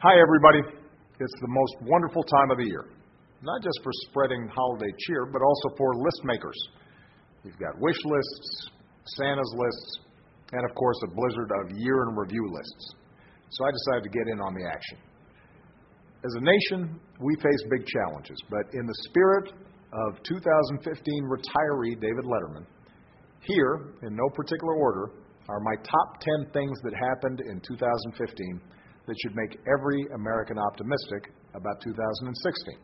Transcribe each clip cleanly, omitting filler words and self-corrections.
Hi, everybody. It's the most wonderful time of the year, not just for spreading holiday cheer, but also for list makers. You've got wish lists, Santa's lists, and of course a blizzard of year in review lists. So I decided to get in on the action. As a nation, we face big challenges, but in the spirit of 2015 retiree David Letterman, here, in no particular order, are my top 10 things that happened in 2015 that should make every American optimistic about 2016.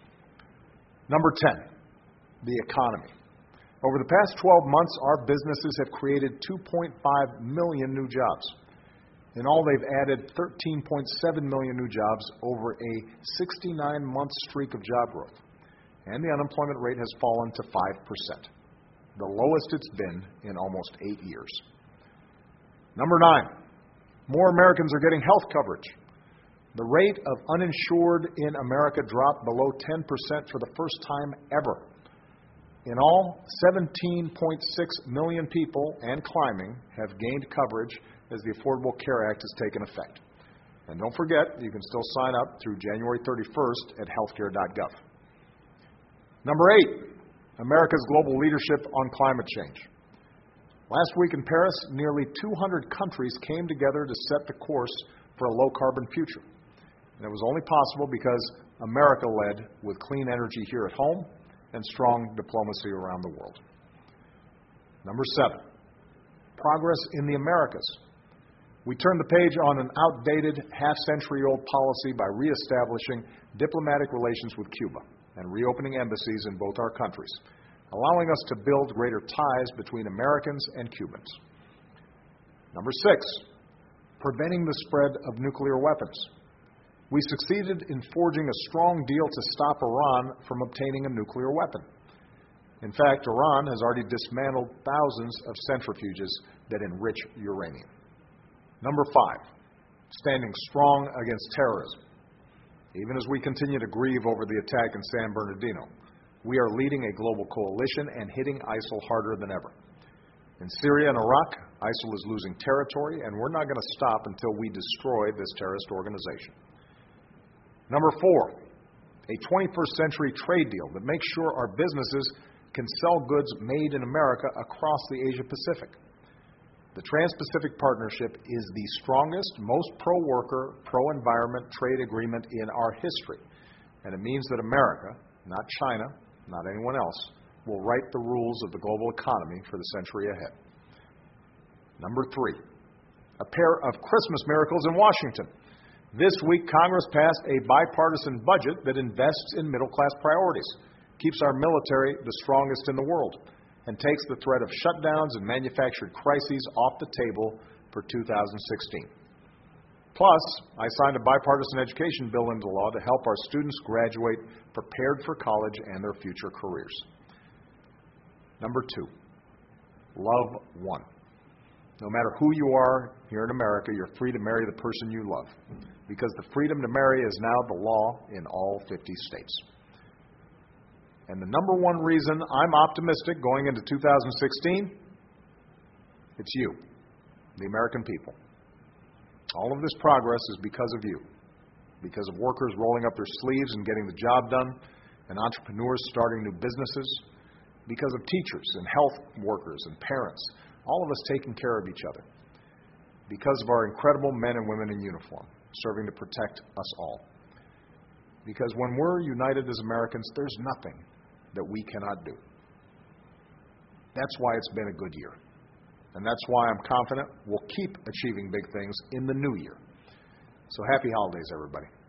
Number 10, the economy. Over the past 12 months, our businesses have created 2.5 million new jobs. In all, they've added 13.7 million new jobs over a 69-month streak of job growth. And the unemployment rate has fallen to 5%, the lowest it's been in almost 8 years. Number 9, more Americans are getting health coverage. The rate of uninsured in America dropped below 10% for the first time ever. In all, 17.6 million people and climbing have gained coverage as the Affordable Care Act has taken effect. And don't forget, you can still sign up through January 31st at healthcare.gov. Number 8, America's global leadership on climate change. Last week in Paris, nearly 200 countries came together to set the course for a low-carbon future. And it was only possible because America led with clean energy here at home and strong diplomacy around the world. Number 7, progress in the Americas. We turned the page on an outdated, half-century-old policy by reestablishing diplomatic relations with Cuba and reopening embassies in both our countries, allowing us to build greater ties between Americans and Cubans. Number 6, preventing the spread of nuclear weapons. We succeeded in forging a strong deal to stop Iran from obtaining a nuclear weapon. In fact, Iran has already dismantled thousands of centrifuges that enrich uranium. Number 5, standing strong against terrorism. Even as we continue to grieve over the attack in San Bernardino, we are leading a global coalition and hitting ISIL harder than ever. In Syria and Iraq, ISIL is losing territory, and we're not going to stop until we destroy this terrorist organization. Number 4, a 21st century trade deal that makes sure our businesses can sell goods made in America across the Asia Pacific. The Trans-Pacific Partnership is the strongest, most pro-worker, pro-environment trade agreement in our history. And it means that America, not China, not anyone else, will write the rules of the global economy for the century ahead. Number 3, a pair of Christmas miracles in Washington. This week, Congress passed a bipartisan budget that invests in middle-class priorities, keeps our military the strongest in the world, and takes the threat of shutdowns and manufactured crises off the table for 2016. Plus, I signed a bipartisan education bill into law to help our students graduate prepared for college and their future careers. Number 2, love one. No matter who you are here in America, you're free to marry the person you love, because the freedom to marry is now the law in all 50 states. And the number one reason I'm optimistic going into 2016, it's you, the American people. All of this progress is because of you, because of workers rolling up their sleeves and getting the job done, and entrepreneurs starting new businesses, because of teachers and health workers and parents, all of us taking care of each other, because of our incredible men and women in uniform serving to protect us all. Because when we're united as Americans, there's nothing that we cannot do. That's why it's been a good year. And that's why I'm confident we'll keep achieving big things in the new year. So happy holidays, everybody.